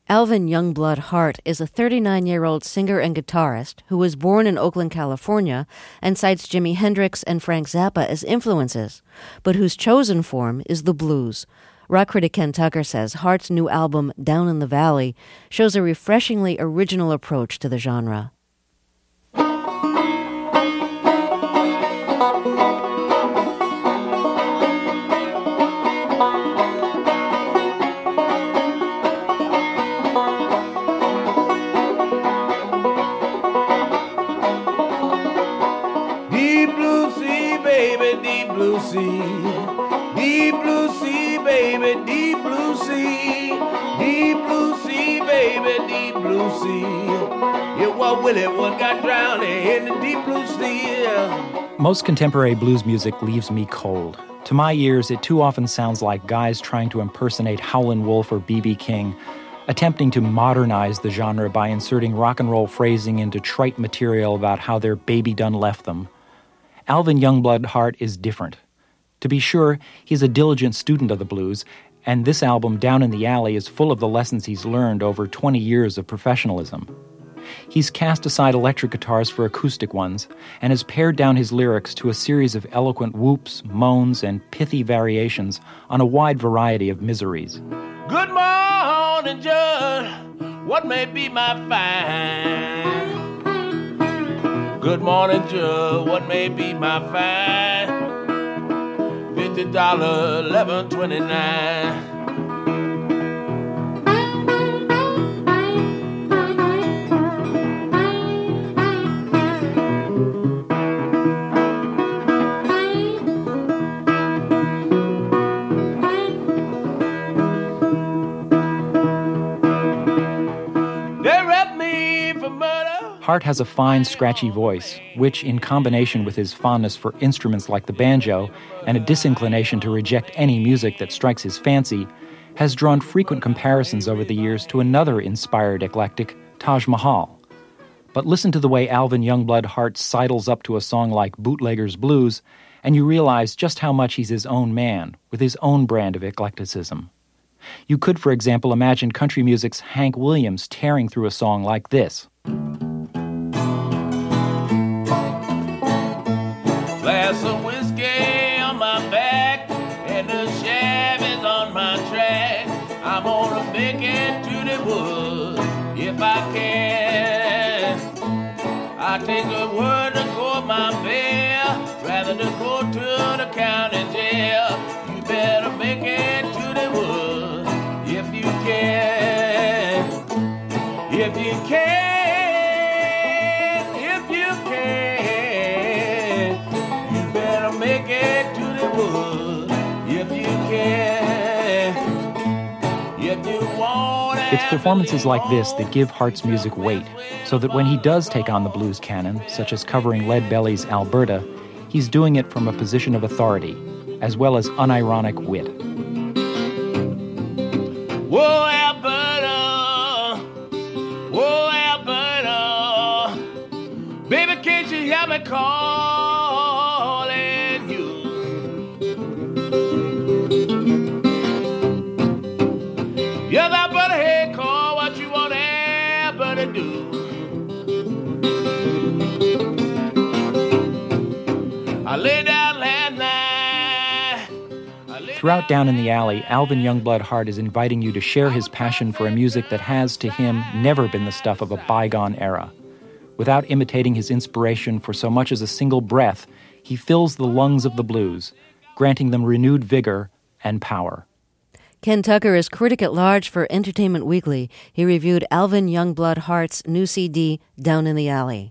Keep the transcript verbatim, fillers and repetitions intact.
Alvin Youngblood Hart is a thirty-nine-year-old singer and guitarist who was born in Oakland, California, and cites Jimi Hendrix and Frank Zappa as influences, but whose chosen form is the blues. Rock critic Ken Tucker says Hart's new album, Down in the Valley, shows a refreshingly original approach to the genre. Deep blue sea, deep blue sea, baby, deep blue sea, deep blue sea, baby, deep blue sea. It was Willie what got drowned in the deep blue sea. Most contemporary blues music leaves me cold. To my ears, it too often sounds like guys trying to impersonate Howlin' Wolf or B B King, attempting to modernize the genre by inserting rock and roll phrasing into trite material about how their baby done left them. Alvin Youngblood Hart is different. To be sure, he's a diligent student of the blues, and this album, Down in the Alley, is full of the lessons he's learned over twenty years of professionalism. He's cast aside electric guitars for acoustic ones, and has pared down his lyrics to a series of eloquent whoops, moans, and pithy variations on a wide variety of miseries. Good morning, Judge, what may be my fine? Good morning, Judge, what may be my fine? Fifty dollars, eleven twenty-nine. Hart has a fine, scratchy voice, which, in combination with his fondness for instruments like the banjo and a disinclination to reject any music that strikes his fancy, has drawn frequent comparisons over the years to another inspired eclectic, Taj Mahal. But listen to the way Alvin Youngblood Hart sidles up to a song like Bootlegger's Blues, and you realize just how much he's his own man, with his own brand of eclecticism. You could, for example, imagine country music's Hank Williams tearing through a song like this. Glass of whiskey on my back and the Chevy's on my track. I'm gonna make it to the woods if I can. I take a word to go my bail rather than go to the county jail. You better make it to the woods if you can. If you can. Make it to the woods if you can. If you want. It's performances like this that give Hart's music weight, so that when he does take on the blues canon, such as covering Leadbelly's Alberta, he's doing it from a position of authority, as well as unironic wit. Whoa, Alberta, whoa, Alberta, baby, can't you hear me call? Yes, I better head call what you want Alberta do. I lay down last night. Throughout Down in the Alley, Alvin Youngblood Hart is inviting you to share his passion for a music that has, to him, never been the stuff of a bygone era. Without imitating his inspiration for so much as a single breath, he fills the lungs of the blues, granting them renewed vigor and power. Ken Tucker is critic at large for Entertainment Weekly. He reviewed Alvin Youngblood Hart's new C D, Down in the Alley.